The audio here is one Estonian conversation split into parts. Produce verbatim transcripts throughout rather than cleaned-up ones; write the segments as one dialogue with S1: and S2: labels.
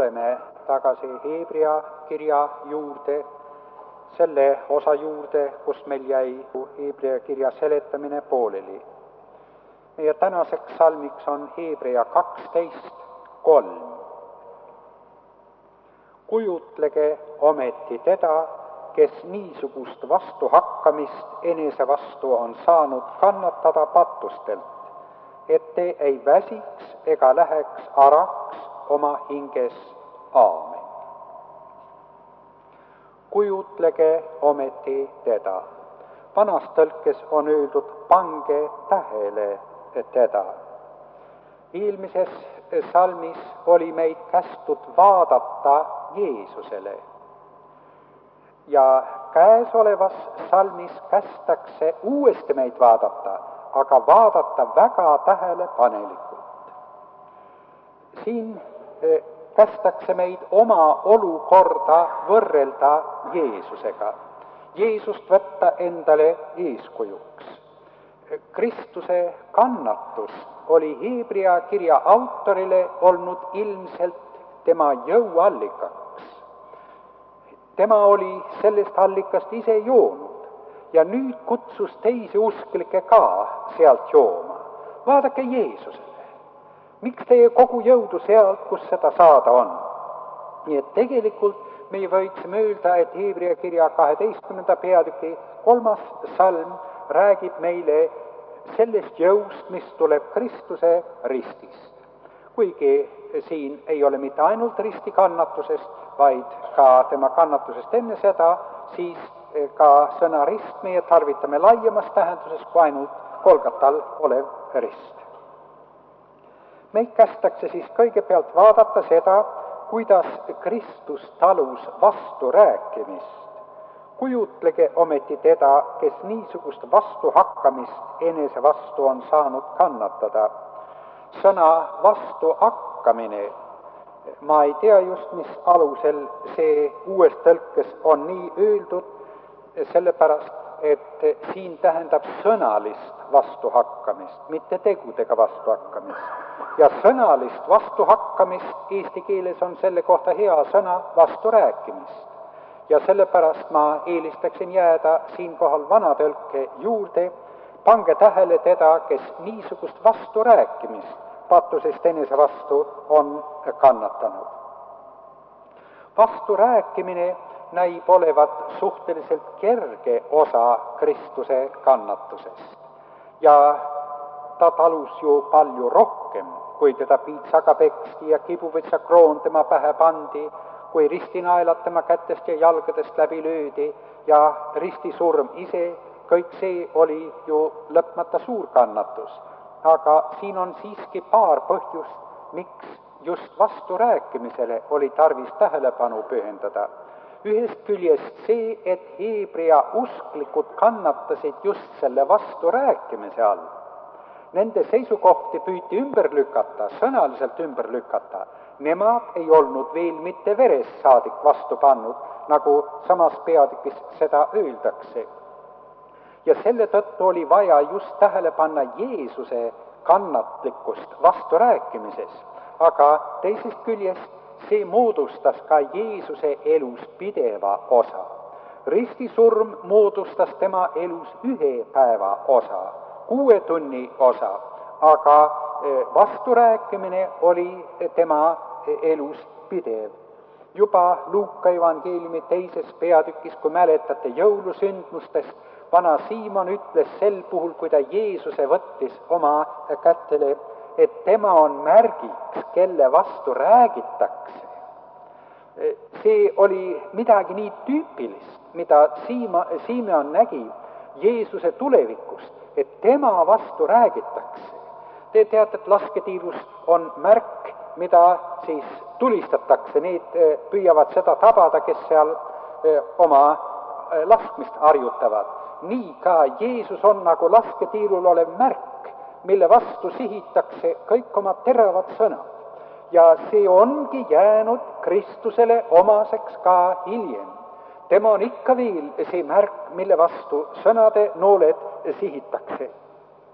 S1: tuleme tagasi Hebra kirja juurde, selle osa juurde, kus meil jäi Hebra kirja seletamine pooleli. Meie tänaseks salmiks on Hebra kaksteist kolm. Kujutlege ometi teda, kes niisugust vastuhakkamist enese vastu on saanud kannatada patustelt, et te ei väsiks ega läheks araks oma hinges. Aamen. Kujutlege ometi teda. Vanas tõlkes on öeldud, pange tähele teda. Eelmises salmis oli meid kästud vaadata Jeesusele. Ja käesolevas salmis kästakse uuesti meid vaadata, aga vaadata väga tähelepanelikult. Siin kästakse meid oma olukorda võrrelda Jeesusega. Jeesust võtta endale eeskujuks. Kristuse kannatus oli Hebra kirja autorile olnud ilmselt tema jõuallikaks. Tema oli sellest allikast ise joonud ja nüüd kutsus teisi usklikke ka sealt jooma. Vaadake Jeesusele. Miks teie kogu jõudu sealt, kus seda saada on? Nii et tegelikult me võiksime öelda, et Hebra kirja kaheteistkümnenda peatüki kolmas salm räägib meile sellest jõust, mis tuleb Kristuse ristist. Kuigi siin ei ole mitte ainult risti kannatusest, vaid ka tema kannatusest enne seda, siis ka sõna rist meie tarvitame laiemas tähenduses kui ainult Golgatal olev rist. Meid kästakse siis kõigepealt vaadata seda, kuidas Kristus talus vasturääkimist. Kujutlege ometi teda, kes niisugust vastuhakkamist enese vastu on saanud kannatada. Sõna vastuhakkamine, ma ei tea just, mis alusel see uues tõlkes on nii öeldud, sellepärast, et siin tähendab sõnalist vastuhakkamist, mitte tegudega vastuhakkamist. Ja sõnalist vastuhakkamist eesti keeles on selle kohta hea sõna vasturääkimist. Ja sellepärast ma eelistaksin jääda siinkohal vanatõlke juurde, pange tähele teda, kes niisugust vasturääkimist patusest enese vastu on kannatanud. Vasturääkimine näib olevat suhteliselt kerge osa Kristuse kannatusest. Ja ta talus ju palju rohkem, kui teda piitsaga peksti ja kibuvitsa kroon tema pähe pandi, kui ristinaelad tema kätest ja jalgadest läbi löödi ja ristisurm ise, kõik see oli ju lõpmata suur kannatus. Aga siin on siiski paar põhjust, miks just vasturääkimisele oli tarvis tähelepanu pühendada. Ühest küljest see, et Hebra usklikud kannatasid just selle vasturääkimise all. Nende seisukohti püüti ümber lükata, sõnaliselt ümber lükata. Nemad ei olnud veel mitte verest saadik vastu pannud, nagu samas peatükis seda öeldakse. Ja selle tõttu oli vaja just tähele panna Jeesuse kannatlikkust vasturääkimises, aga teisest küljest see moodustas ka Jeesuse elus pideva osa. Ristisurm moodustas tema elus ühe päeva osa, kuue tunni osa, aga vasturääkimine oli tema elus pidev. Juba Luuka evangeeliumi teises peatükis, kui mäletate jõulusündmustest, vana Siimon ütles sel puhul, kui ta Jeesuse võttis oma kätele, et tema on märgiks, kelle vastu räägitakse. See oli midagi nii tüüpilist, mida Siima, Siimon nägi Jeesuse tulevikust, et tema vastu räägitakse. Te teate, et lasketiirus on märk, mida siis tulistatakse, need püüavad seda tabada, kes seal oma laskmist harjutavad. Nii ka Jeesus on nagu lasketiirul olev märk, mille vastu sihitakse kõik oma teravad sõnad. Ja see ongi jäänud Kristusele omaseks ka hiljem. Tema on ikka veel see märk, mille vastu sõnade nooled sihitakse.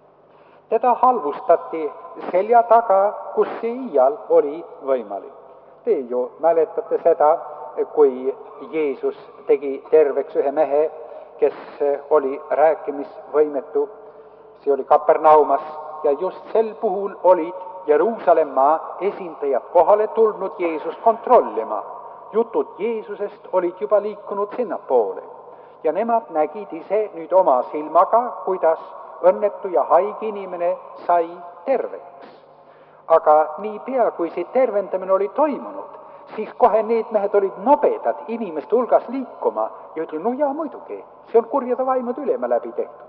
S1: Teda halvustati selja taga, kus see iial oli võimalik. Te ju mäletate seda, kui Jeesus tegi terveks ühe mehe, kes oli rääkimisvõimetu. See oli Kapernaumas ja just sel puhul olid Jeruusalemma esindajad kohale tulnud Jeesust kontrollima. Jutud Jeesusest olid juba liikunud sinnapoole ja nemad nägid ise nüüd oma silmaga, kuidas õnnetu ja haige inimene sai terveks. Aga niipea, kui see tervendamine oli toimunud, siis kohe need mehed olid nobedad inimeste hulgas liikuma ja ütlesid, no jaa, muidugi, see on kurjade vaimude ülema läbi tehtud.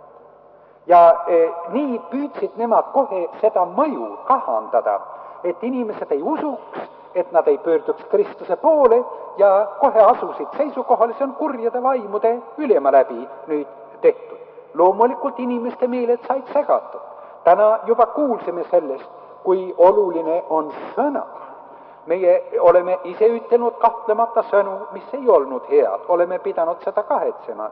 S1: Ja eh, nii püüdsid nemad kohe seda mõju kahandada, et inimesed ei usuks, et nad ei pöörduks Kristuse poole ja kohe asusid seisukohale, see on kurjade vaimude ülema läbi nüüd tehtud. Loomulikult inimeste meeled said segatud. Täna juba kuulsime sellest, kui oluline on sõna. Meie oleme ise ütelnud kahtlemata sõnu, mis ei olnud head, oleme pidanud seda kahetsema.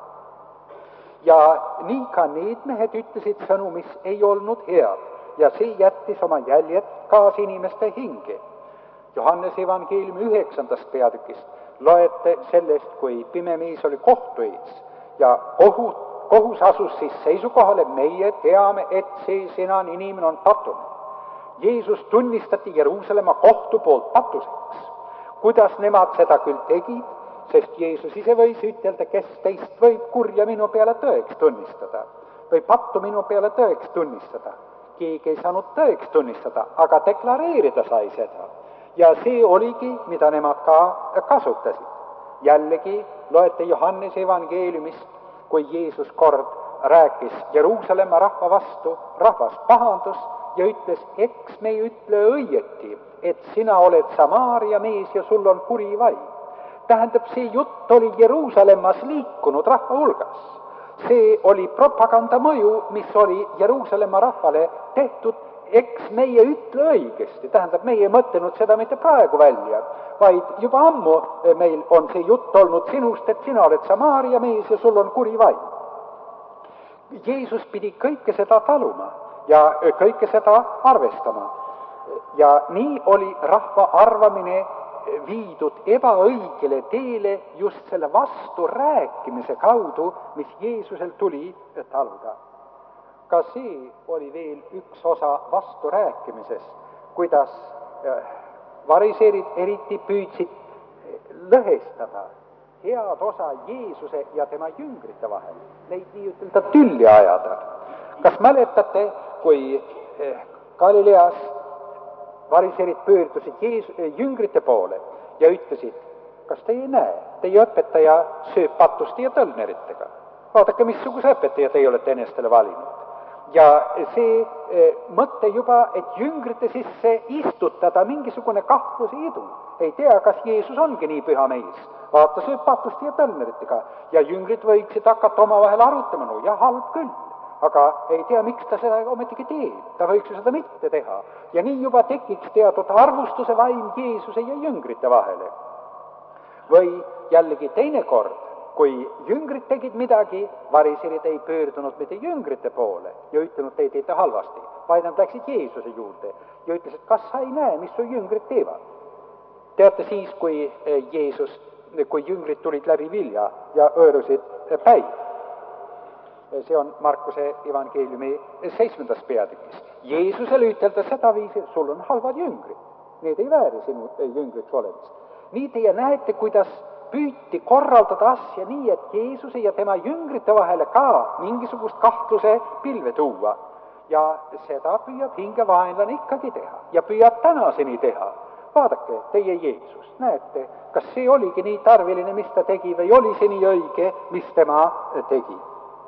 S1: Ja nii ka need mehed ütlesid sõnu, mis ei olnud head ja see jättis oma jäljed kaas inimeste hinge. Johannese evangeeliumi üheksandast peatükist loete sellest, kui pime mees oli kohtu ees ja kohut, kohus asus siis seisukohale, meie teame, et see sinane inimene on patune. Jeesus tunnistati Jeruusalemma kohtu poolt patuseks. Kuidas nemad seda küll tegid, sest Jeesus ise võis ütelda, kes teist võib kurja minu peale tõeks tunnistada või pattu minu peale tõeks tunnistada. Keegi ei saanud tõeks tunnistada, aga deklareerida sai seda. Ja see oligi, mida nemad ka kasutasid. Jällegi loete Johannese evangeeliumist, kui Jeesus kord rääkis Jeruusalemma rahva vastu, rahvas pahandus ja ütles, eks me ei ütle õieti, et sina oled Samaaria mees ja sul on kuri vaim. Tähendab, see jutt oli Jeruusalemmas liikunud rahva hulgas. See oli propaganda mõju, mis oli Jeruusalemma rahvale tehtud, eks meie ütle õigesti. Tähendab, meie ei mõtlenud seda mitte praegu välja, vaid juba ammu meil on see jutt olnud sinust, et sina oled Samaaria mees ja sul on kuri vaim. Jeesus pidi kõike seda taluma ja kõike seda arvestama. Ja nii oli rahva arvamine viidud ebaõigele teele just selle vasturääkimise kaudu, mis Jeesusel tuli taluda. Ka see oli veel üks osa vasturääkimisest, kuidas variseerid eriti püüdsid lõhestada head osa Jeesuse ja tema jüngrite vahel, neid nii ütelda tülli ajada. Kas mäletate, kui Galileas variseerid pöördusid Jeesus, jüngrite poole ja ütlesid, kas te ei näe, teie õpetaja sööb patuste ja tõlneritega. Vaadake, missuguse õpetaja te olete enestele valinud. Ja see e, mõte juba, et jüngrite sisse istutada mingisugune kahtluse idu. Ei tea, kas Jeesus ongi nii püha mees. Vaata, sööb patuste ja tõlneritega. Ja jüngrid võiksid hakata oma vahel arutama, no ja halb küll. Aga ei tea, miks ta seda ometigi teeb. Ta võiks ju seda mitte teha. Ja nii juba tekiks teatud arvustuse vaim Jeesuse ja jüngrite vahele. Või jällegi teine kord, kui jüngrid tegid midagi, variserid ei pöördunud mitte jüngrite poole ja ütlenud, te teete halvasti, vaid nad läksid Jeesuse juurde ja ütlesid, kas sa ei näe, mis su jüngrid teevad. Teate siis, kui Jeesus, kui jüngrid tulid läbi vilja ja õõrusid päid. See on Markuse evangeeliumi seitsmendas peatükis. Jeesusele ütelda seda viisi, sul on halvad jüngrid. Need ei vääri sinu jüngriks olemist. Nii teie näete, kuidas püüti korraldada asja nii, et Jeesuse ja tema jüngrite vahele ka mingisugust kahtluse pilve tuua. Ja seda püüab hingevaenlane ikkagi teha ja püüab tänaseni teha. Vaadake, teie Jeesus, näete, kas see oligi nii tarviline, mis ta tegi või oli see nii õige, mis tema tegi.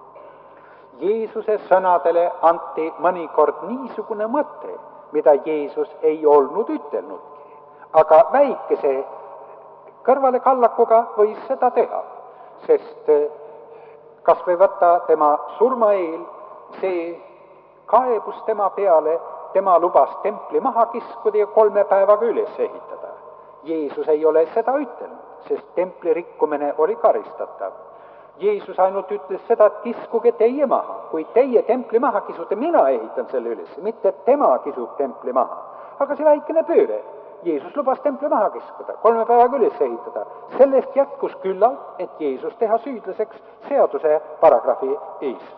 S1: Jeesuse sõnadele anti mõnikord niisugune mõte, mida Jeesus ei olnud ütelnudki, aga väikese kõrvale kallakuga võis seda teha, sest kas või võtta tema surma eel, see kaebus tema peale, tema lubas templi maha kiskuda ja kolme päevaga üles ehitada. Jeesus ei ole seda ütelnud, sest templi rikkumine oli karistatav. Jeesus ainult ütles seda, et kiskuge teie maha, kui teie templi maha kisute, mina ehitan selle üles, mitte tema kisub templi maha. Aga see väikene pööre, Jeesus lubas templi maha kiskuda, kolme päevaga üles ehitada. Sellest jätkus küllalt, et Jeesus teha süüdlaseks seaduse paragrahvi ees.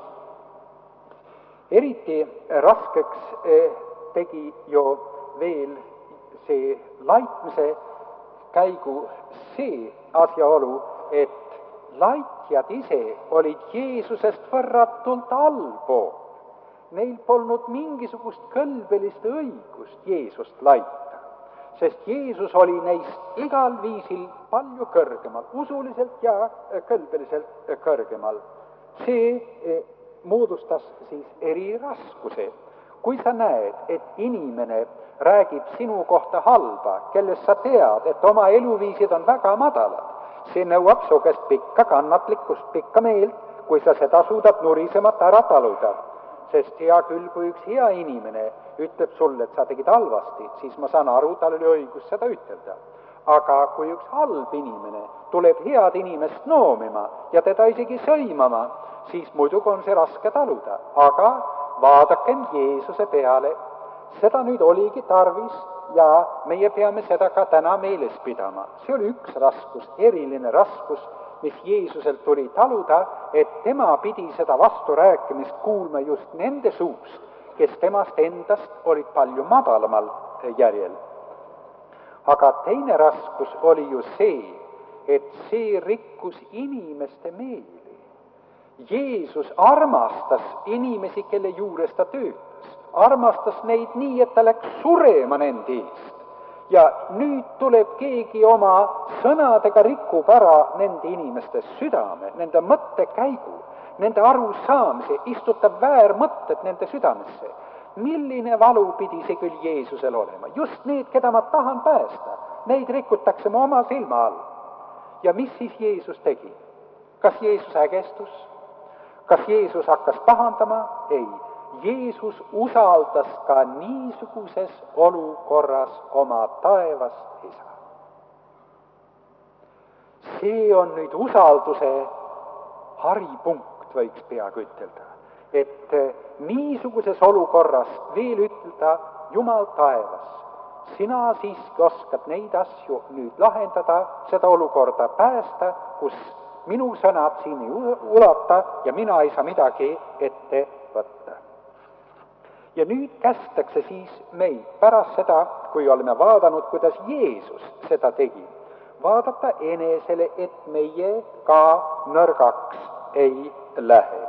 S1: Eriti raskeks tegi ju veel see laitmise käigu see asjaolu, et laitjad ise olid Jeesusest võrratult allpool. Neil polnud mingisugust kõlbelist õigust Jeesust laita, sest Jeesus oli neist igal viisil palju kõrgemal, usuliselt ja kõlbeliselt kõrgemal. See moodustas siis eriraskuse. Kui sa näed, et inimene räägib sinu kohta halba, kellest sa tead, et oma eluviisid on väga madalad, see nõuab su käest pikka kannatlikkust, pikka meelt, kui sa seda suudad nurisemat ära taluda. Sest hea küll, kui üks hea inimene ütleb sulle, et sa tegid halvasti, siis ma saan aru, tal oli õigus seda ütelda. Aga kui üks halb inimene tuleb head inimest noomima ja teda isegi sõimama, siis muidugi on see raske taluda. Aga vaadakem Jeesuse peale. Seda nüüd oligi tarvis ja meie peame seda ka täna meeles pidama. See oli üks raskus, eriline raskus, mis Jeesuselt tuli taluda, et tema pidi seda vasturääkimist kuulma just nende suust, kes temast endast olid palju madalamal järjel. Aga teine raskus oli ju see, et see rikkus inimeste meeli. Jeesus armastas inimesi, kelle juures ta töötas, armastas neid nii, et ta läks surema nende eest. Ja nüüd tuleb keegi oma sõnadega rikub ära nende inimeste südame, nende mõttekäigu, nende arusaamise, istutab väärmõtted nende südamesse. Milline valu pidi see küll Jeesusel olema? Just need, keda ma tahan päästa, neid rikutakse mu oma silma all. Ja mis siis Jeesus tegi? Kas Jeesus ägestus? Kas Jeesus hakkas pahandama? Ei. Jeesus usaldas ka niisuguses olukorras oma taevast isa. See on nüüd usalduse haripunkt, võiks peaaegu ütelda. Et niisuguses olukorras veel ütelda, Jumal taevas, sina siiski oskad neid asju nüüd lahendada, seda olukorda päästa, kus minu sõnad siin ei ulata ja mina ei saa midagi ette võtta. Ja nüüd kästakse siis meid pärast seda, kui oleme vaadanud, kuidas Jeesus seda tegi, vaadata enesele, et meie ka nõrgaks ei lähe.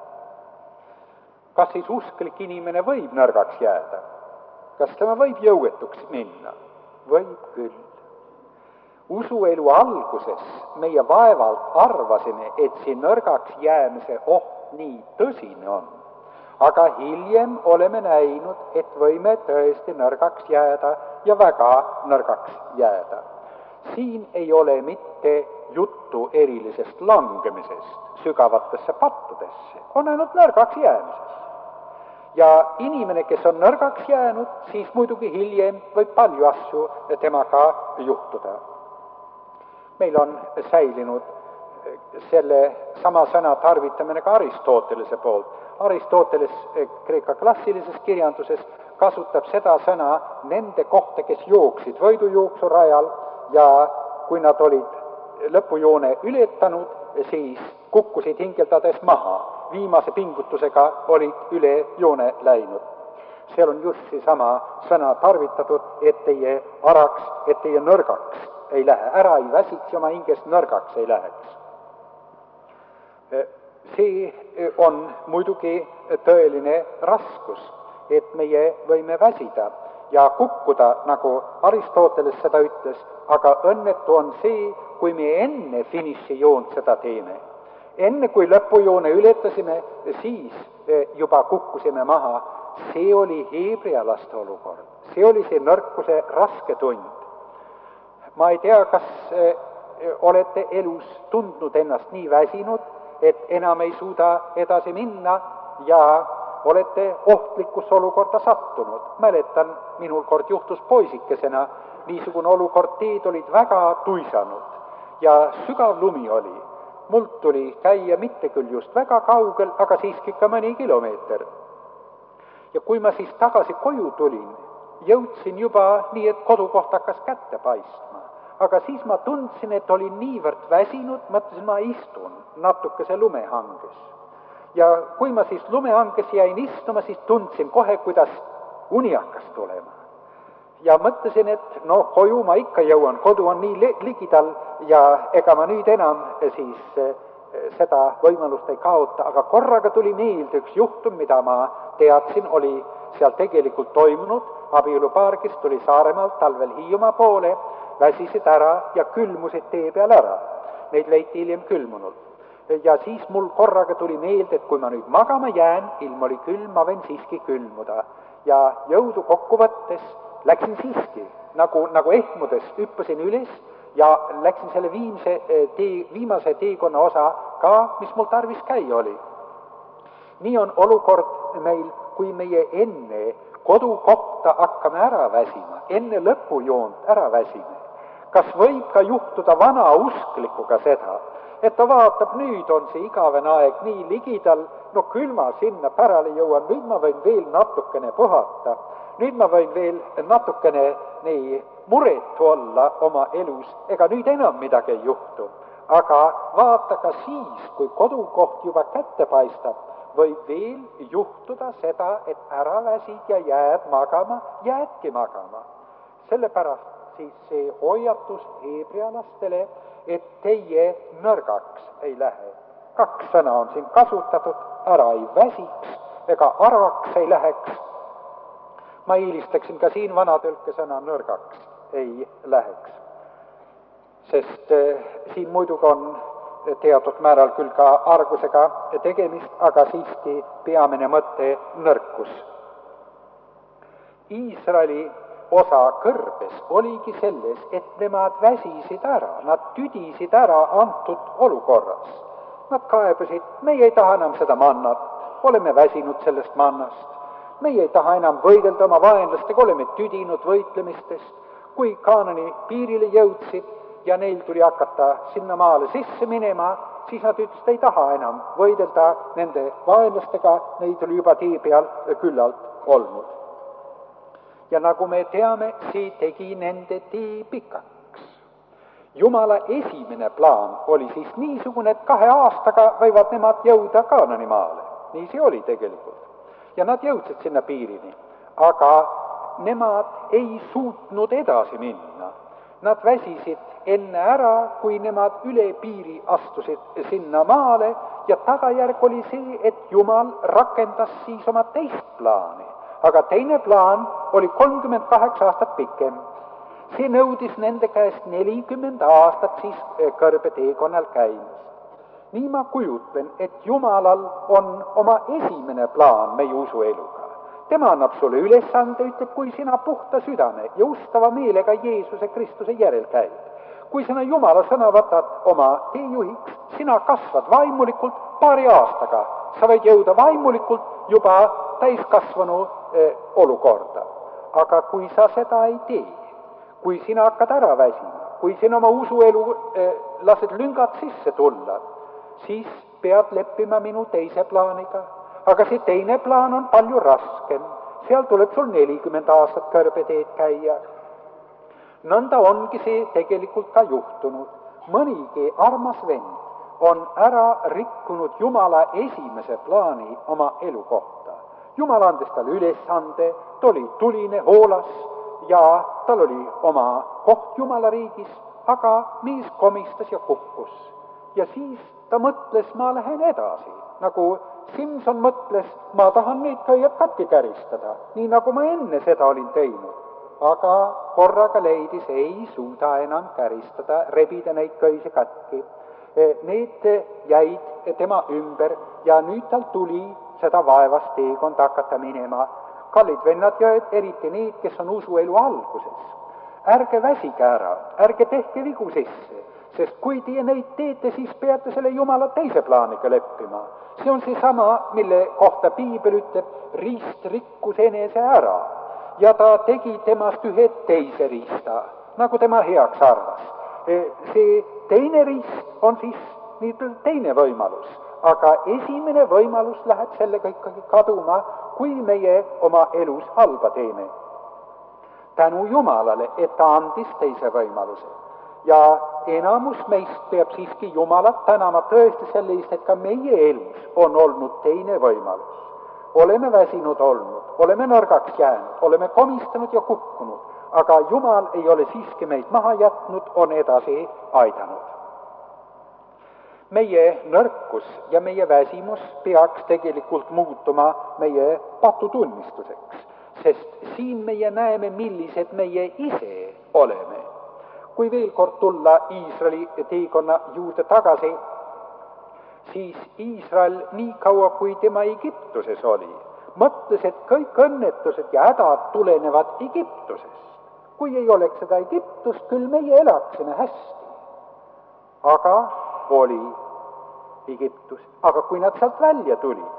S1: Kas siis usklik inimene võib nõrgaks jääda? Kas tema võib jõuetuks minna? Võib küll. Usuelu alguses meie vaevalt arvasime, et see nõrgaks jäämise oht nii tõsine on. Aga hiljem oleme näinud, et võime tõesti nõrgaks jääda ja väga nõrgaks jääda. Siin ei ole mitte juttu erilisest langemisest sügavatesse pattudesse, on ainult nõrgaks jäämises. Ja inimene, kes on nõrgaks jäänud, siis muidugi hiljem võib palju asju temaga juhtuda. Meil on säilinud selle sama sõna tarvitamine ka Aristotelese poolt. Aristoteles Kreeka klassilises kirjanduses kasutab seda sõna nende kohta, kes jooksid võidujooksu rajal ja kui nad olid lõpujoone ületanud, siis kukkusid hingeldades maha. Viimase pingutusega olid üle joone läinud. Seal on just see sama sõna tarvitatud, et teie araks, et teie nõrgaks ei lähe. Ära ei väsiks ja oma hingest nõrgaks ei läheks. See on muidugi tõeline raskus, et meie võime väsida ja kukkuda, nagu Aristoteles seda ütles, aga õnnetu on see, kui me enne finišijoont seda teeme. Enne kui lõpujoone ületasime, siis juba kukkusime maha. See oli heebrealaste olukord. See oli see nõrkuse raske tund. Ma ei tea, kas olete elus tundnud ennast nii väsinud, et enam ei suuda edasi minna ja olete ohtlikus olukorda sattunud. Mäletan, minul kord juhtus poisikesena, niisugune olukord, teed olid väga tuisanud ja sügav lumi oli. Mult tuli käia mitte küll just väga kaugel, aga siiski ka mõni kilomeeter. Ja kui ma siis tagasi koju tulin, jõudsin juba nii, et kodukoht hakkas kätte paistma. Aga siis ma tundsin, et olin niivõrd väsinud, mõtlesin, ma istun natukese lumehanges. Ja kui ma siis lumehanges jäin istuma, siis tundsin kohe, kuidas uni hakkas tulema. Ja mõtlesin, et no koju ma ikka jõuan, kodu on nii ligidal ja ega ma nüüd enam siis seda võimalust ei kaota, aga korraga tuli meelde üks juhtum, mida ma teadsin, oli seal tegelikult toimunud. Abielupaar, kes tuli Saaremaalt talvel Hiiumaa poole, väsisid ära ja külmusid tee peal ära. Neid leiti hiljem külmunud. Ja siis mul korraga tuli meelde, et kui ma nüüd magama jään, ilm oli külm, ma võin siiski külmuda. Ja jõudu kokku võttes läksin siiski, nagu, nagu ehmudes hüppasin üles ja läksin selle viimse tee, viimase teekonna osa ka, mis mul tarvis käia oli. Nii on olukord meil, kui meie enne kodukohta hakkame ära väsima, enne lõpujoont ära väsime. Kas võib ka juhtuda vana usklikuga seda, et ta vaatab, nüüd on see igavene aeg nii ligidal, no küll ma sinna pärale jõuan, nüüd ma võin veel natukene puhata, nüüd ma võin veel natukene nii muretu olla oma elus, ega nüüd enam midagi ei juhtu. Aga vaata ka siis, kui kodukoht juba kätte paistab, võib veel juhtuda seda, et ära väsid ja jääd magama, jäädki magama. Sellepärast siis see hoiatus heebrealastele, et teie nõrgaks ei lähe. Kaks sõna on siin kasutatud, ära ei väsiks ega araks ei läheks. Ma eelistaksin ka siin vanatõlke sõna nõrgaks ei läheks. Sest eh, siin muidugi on teatud määral küll ka argusega tegemist, aga siiski peamine mõte nõrkus. Iisraeli osa kõrbes oligi selles, et nemad väsisid ära, nad tüdisid ära antud olukorras. Nad kaebasid, meie ei taha enam seda mannat, oleme väsinud sellest mannast. Meie ei taha enam võidelda oma vaenlastega, oleme tüdinud võitlemistest. Kui Kaanani piirile jõudsid ja neil tuli hakata sinna maale sisse minema, siis nad ütlesid, ei taha enam võidelda nende vaenlastega, neid oli juba tee peal küllalt olnud. Ja nagu me teame, see tegi nende tee pikaks. Jumala esimene plaan oli siis niisugune, et kahe aastaga võivad nemad jõuda Kaanani maale. Nii see oli tegelikult. Ja nad jõudsid sinna piirini, aga nemad ei suutnud edasi minna. Nad väsisid enne ära, kui nemad üle piiri astusid sinna maale ja tagajärg oli see, et Jumal rakendas siis oma teist plaani. Aga teine plaan oli kolmkümmend kaheksa aastat pikem. See nõudis nende käest nelikümmend aastat siis kõrbeteekonnal käimist. Nii ma kujutlen, et Jumalal on oma esimene plaan meie usueluga. Tema annab sulle ülesande, ütleb, kui sina puhta südame ja ustava meelega Jeesuse Kristuse järel käid. Kui sina Jumala sõna võtad oma teejuhiks, sina kasvad vaimulikult paari aastaga. Sa võid jõuda vaimulikult juba täiskasvanu eh, olukorda. Aga kui sa seda ei tee, kui sina hakkad ära väsima, kui sina oma usuelu eh, lased lüngad sisse tulla, siis pead leppima minu teise plaaniga. Aga see teine plaan on palju raskem. Seal tuleb sul nelikümmend aastat kõrbeteed käia. Nõnda ongi see tegelikult ka juhtunud. Mõnigi armas vend on ära rikkunud Jumala esimese plaani oma elu kohta. Jumal andis talle ülesande, ta oli tuline, hoolas ja tal oli oma koht Jumala riigis, aga mees komistas ja kukkus. Ja siis ta mõtles, ma lähen edasi, nagu Simson mõtles, ma tahan neid köied katki käristada, nii nagu ma enne seda olin teinud. Aga korraga leidis, ei suuda enam käristada, rebida neid köisi katki. Need jäid tema ümber ja nüüd tal tuli seda vaevast teekond hakata minema. Kallid vennad ja eriti need, kes on usuelu alguses. Ärge väsige ära, ärge tehke vigu sisse. Sest kui te neid teete, siis peate selle Jumala teise plaaniga leppima. See on see sama, mille kohta Piibel ütleb, riist rikkus enese ära. Ja ta tegi temast ühe teise riista, nagu tema heaks arvas. See teine riist on siis nii teine võimalus. Aga esimene võimalus läheb sellega ikkagi kaduma, kui meie oma elus halba teeme. tänu Jumalale, et ta andis teise võimaluse. Ja enamus meist peab siiski Jumalat tänama tõesti selle eest, et ka meie elus on olnud teine võimalus. Oleme väsinud olnud, oleme nõrgaks jäänud, oleme komistanud ja kukkunud, aga Jumal ei ole siiski meid maha jätnud, on edasi aidanud. Meie nõrkus ja meie väsimus peaks tegelikult muutuma meie patutunnistuseks, sest siin meie näeme, millised meie ise oleme. Kui veel kord tulla Iisraeli teekonna juurde tagasi, siis Iisrael nii kaua, kui tema Egiptuses oli, mõtles, et kõik õnnetused ja hädad tulenevad Egiptusest. Kui ei oleks seda Egiptust, küll meie elaksime hästi. Aga oli Egiptus. Aga kui nad sealt välja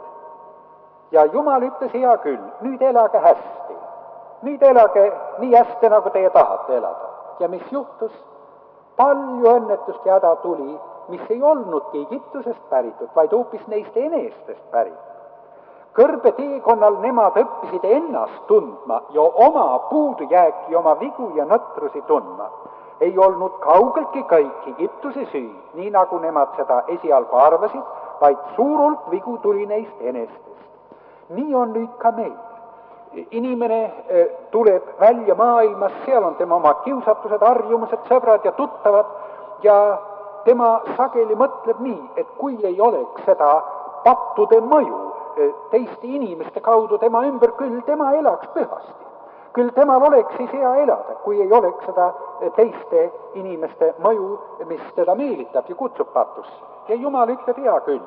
S1: tulid ja Jumal ütles, hea küll, nüüd elage hästi. Nüüd elage nii hästi, nagu teie tahate elada. Ja mis juhtus? Palju õnnetust ja häda tuli, mis ei olnudki Egiptusest päritud, vaid hoopis neist enestest päritud. Kõrbe teekonnal nemad õppisid ennast tundma ja oma puudujääki, oma vigu ja nõtrusi tundma. Ei olnud kaugeltki kõik Egiptuse süü, nii nagu nemad seda esialgu arvasid, vaid suurult vigu tuli neist enestest. Nii on nüüd ka meil. Inimene tuleb välja maailmas, seal on tema oma kiusatused, harjumused, sõbrad ja tuttavad ja tema sageli mõtleb nii, et kui ei oleks seda pattude mõju teiste inimeste kaudu tema ümber, küll tema elaks pühasti. Küll temal oleks siis hea elada, kui ei oleks seda teiste inimeste mõju, mis teda meelitab ja kutsub patusse. Ja Jumal ütleb, hea küll.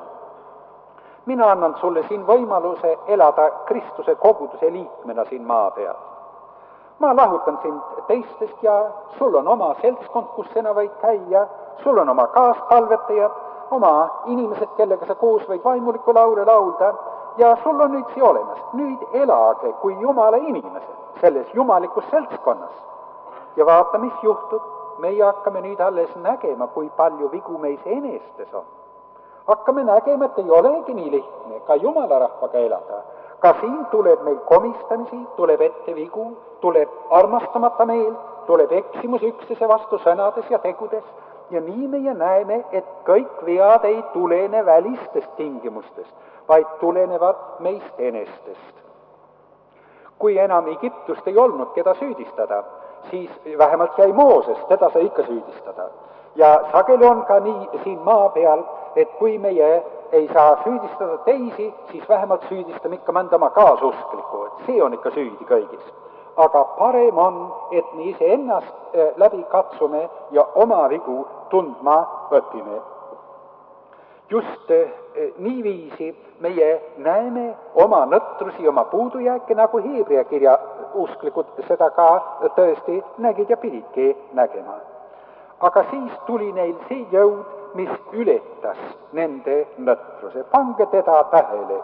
S1: Mina annan sulle siin võimaluse elada Kristuse koguduse liikmena siin maa peal. Ma lahutan sind teistest ja sul on oma seltskond, kus sina võid käia, sul on oma kaaspalvetajad, oma inimesed, kellega sa koos võid vaimuliku laule laulda ja sul on nüüd siia olemas. Nüüd elage kui Jumala inimesed selles jumalikus seltskonnas. Ja vaata, mis juhtub. Meie hakkame nüüd alles nägema, kui palju vigu meis enestes on. Hakkame nägema, et ei olegi nii lihtne ka Jumala rahvaga elada. Ka siin tuleb meil komistamisi, tuleb ette vigu, tuleb armastamata meel, tuleb eksimus üksteise vastu sõnades ja tegudes. Ja nii meie näeme, et kõik vead ei tulene välistest tingimustest, vaid tulenevad meist enestest. Kui enam Egiptust ei olnud, keda süüdistada, siis vähemalt jäi Mooses, teda sai ikka süüdistada. Ja sageli on ka nii siin maa peal, et kui meie ei saa süüdistada teisi, siis vähemalt süüdistame ikka mõnda oma kaasusklikku, et see on ikka süüdi kõigis. Aga parem on, et me ise ennast läbi katsume ja oma vigu tundma õpime. Just niiviisi meie näeme oma nõtrusi, oma puudujääke, nagu Heebrea kirja usklikud seda ka tõesti nägid ja pididki nägema. Aga siis tuli neil see jõud, mis ületas nende nõtruse. Pange teda tähele.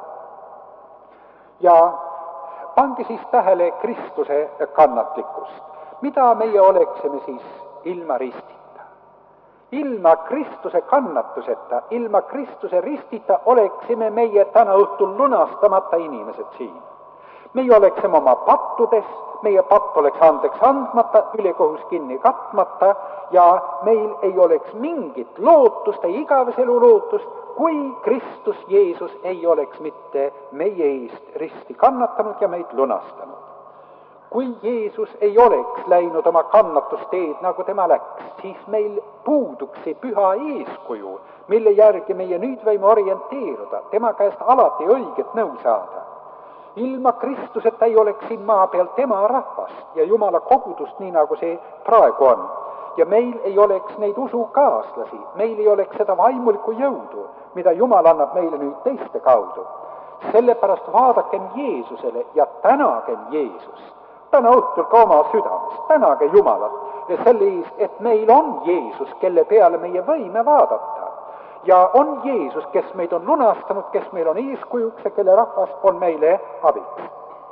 S1: Ja pange siis tähele Kristuse kannatlikkust. Mida meie oleksime siis ilma ristita? Ilma Kristuse kannatuseta, ilma Kristuse ristita oleksime meie täna õhtul lunastamata inimesed siin. Meie oleksime oma pattudes, meie patt oleks andeks andmata, ülekohus kinni katmata ja meil ei oleks mingit lootust, ei igaveselu lootust, kui Kristus Jeesus ei oleks mitte meie eest risti kannatanud ja meid lunastanud. Kui Jeesus ei oleks läinud oma kannatusteed, nagu tema läks, siis meil puuduks see püha eeskuju, mille järgi meie nüüd võime orienteeruda, tema käest alati õiget nõu saada. Ilma Kristuseta ei oleks siin maa peal tema rahvast ja Jumala kogudust, nii nagu see praegu on. Ja meil ei oleks neid usukaaslasi, meil ei oleks seda vaimulikku jõudu, mida Jumal annab meile nüüd teiste kaudu. Sellepärast vaadakem Jeesusele ja tänagem Jeesust. Täna õhtul ka oma südames, tänage Jumalat ja selle eest, et meil on Jeesus, kelle peale meie võime vaadata. Ja on Jeesus, kes meid on lunastanud, kes meil on eeskujuks ja kelle rahvas on meile abiks.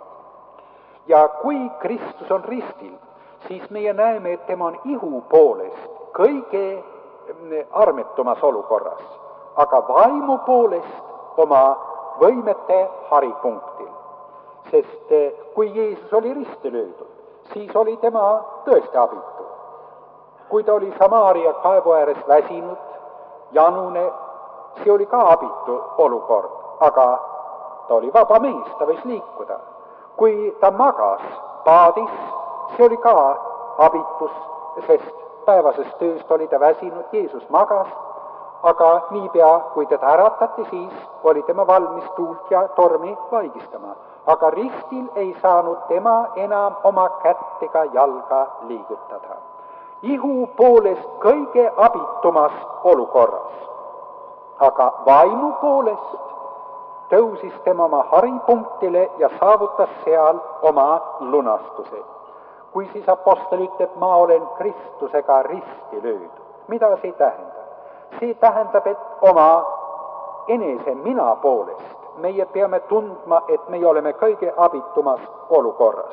S1: Ja kui Kristus on ristil, siis meie näeme, et tema on ihu poolest kõige armetumas olukorras, aga vaimu poolest oma võimete haripunktil. Sest kui Jeesus oli risti löödud, siis oli tema tõesti abitu. Kui ta oli Samaaria kaevu ääres väsinud, janune, see oli ka abitu olukord, aga ta oli vaba mees, ta võis liikuda. Kui ta magas paadis, see oli ka abitus, sest päevasest tööst oli ta väsinud, Jeesus magas, aga niipea, kui teda äratati, siis oli tema valmis tuult ja tormi vaigistama. Aga ristil ei saanud tema enam oma kätt ega jalga liigutada. Ihu poolest kõige abitumas olukorras, aga vaimu poolest tõusis tema oma haripunktile ja saavutas seal oma lunastuse. Kui siis apostel ütleb, ma olen Kristusega risti löödud, mida see tähendab? See tähendab, et oma enese mina poolest meie peame tundma, et meie oleme kõige abitumas olukorras.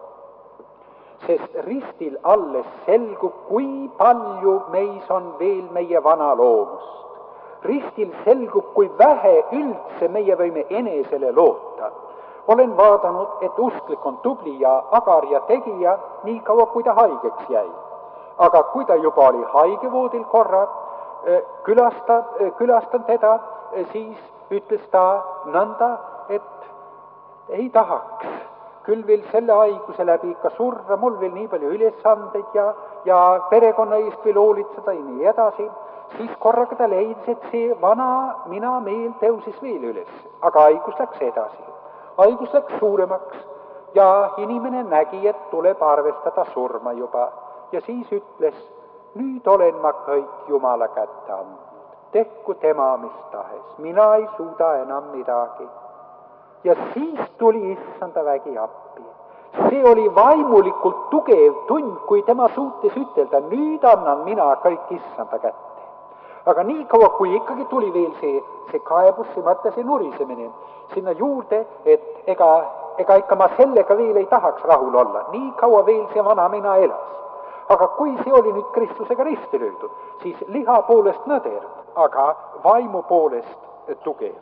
S1: Sest ristil alles selgub, kui palju meis on veel meie vana loomust. Ristil selgub, kui vähe üldse meie võime enesele loota. Olen vaadanud, et usklik on tubli ja agar ja tegija, nii kaua kui ta haigeks jäi. Aga kui ta juba oli haigevoodil korra, külasta, külastan teda, siis ütles ta nõnda, et ei tahaks küll veel selle haiguse läbi ikka surra, mul veel nii palju ülesandeid ja, ja perekonna eest veel hoolitseda ja nii edasi. Siis korraga ta leidis, et see vana mina meel tõusis veel üles, aga haigus läks edasi. Haigus läks suuremaks ja inimene nägi, et tuleb arvestada surma juba. Ja siis ütles, nüüd olen ma kõik Jumala kätte andnud. Tehku tema mis tahes, mina ei suuda enam midagi. Ja siis tuli issanda vägi appi. See oli vaimulikult tugev tund, kui tema suutis ütelda, nüüd annan mina kõik issanda kätte. Aga nii kaua, kui ikkagi tuli veel see, see kaebus, see mõte, see nurisemine sinna juurde, et ega, ega ikka ma sellega veel ei tahaks rahul olla. Nii kaua veel see vana mina elas. Aga kui see oli nüüd Kristusega risti löödud, siis liha poolest nõder, aga vaimu poolest tugev.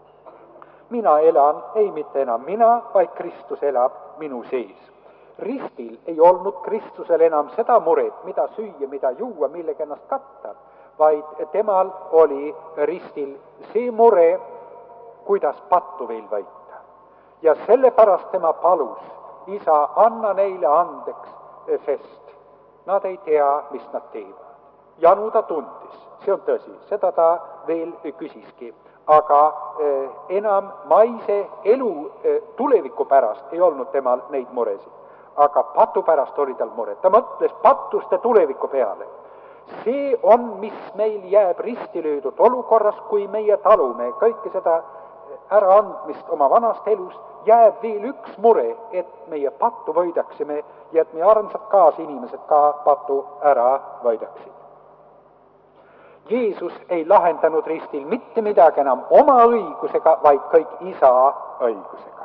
S1: Mina elan, ei mitte enam mina, vaid Kristus elab minu sees. Ristil ei olnud Kristusel enam seda muret, mida süüa, mida juua, millega ennast katta, vaid temal oli ristil see mure, kuidas pattu veel võita. Ja sellepärast tema palus, isa, anna neile andeks, sest nad ei tea, mis nad teevad. Janu ta tundis, see on tõsi, seda ta veel küsiski. Aga eh, enam maise elu eh, tuleviku pärast ei olnud temal neid muresid. Aga patu pärast oli tal mure. Ta mõtles patuste tuleviku peale. See on, mis meil jääb risti löödud olukorras, kui meie talume kõike seda äraandmist oma vanast elust, jääb veel üks mure, et meie pattu võidaksime ja et meie armsad kaasinimesed ka pattu ära võidaksid. Jeesus ei lahendanud ristil mitte midagi enam oma õigusega, vaid kõik isa õigusega.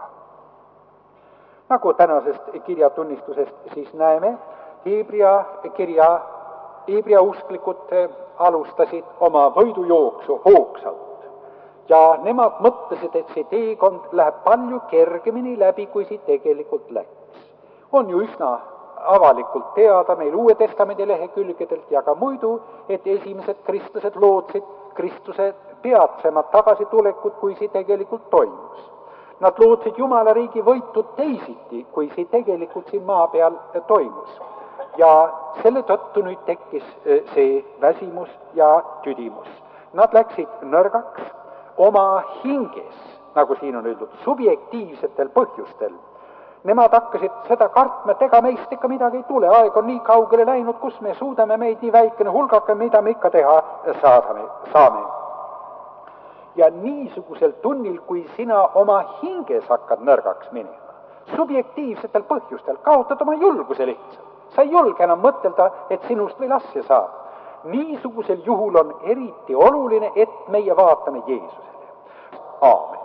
S1: Nagu tänasest kirjatunnistusest siis näeme, Hebrea kirja, Hebrea usklikud alustasid oma võidujooksu hoogsalt. Ja nemad mõtlesid, et see teekond läheb palju kergemini läbi, kui see tegelikult läks. On ju üsna avalikult teada meil Uue Testamendi lehekülgedelt ja ka muidu, et esimesed kristlased lootsid Kristuse peatsemat tagasitulekut, kui see tegelikult toimus. Nad lootsid Jumala riigi võitu teisiti, kui see tegelikult siin maa peal toimus. Ja selle tõttu nüüd tekkis see väsimus ja tüdimus. Nad läksid nõrgaks oma hinges, nagu siin on öeldud, subjektiivsetel põhjustel. Nemad hakkasid seda kartma, et ega meist ikka midagi ei tule, aeg on nii kaugele läinud, kus me suudame meid nii väikene hulgake, mida me ikka teha saadame, saame. Ja niisugusel tunnil, kui sina oma hinges hakkad nõrgaks minema, subjektiivsetel põhjustel, kaotad oma julguse lihtsalt. Sa ei julge enam mõtelda, et sinust veel asja saab. Niisugusel juhul on eriti oluline, et meie vaatame Jeesusele. Aamen.